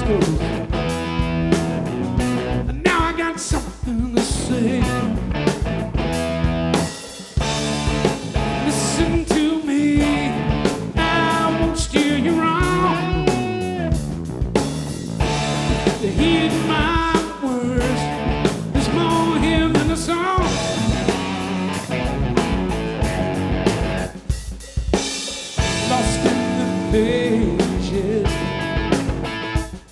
goes. And now I got something to say. Listen to me, I won't steer you wrong. The heat in my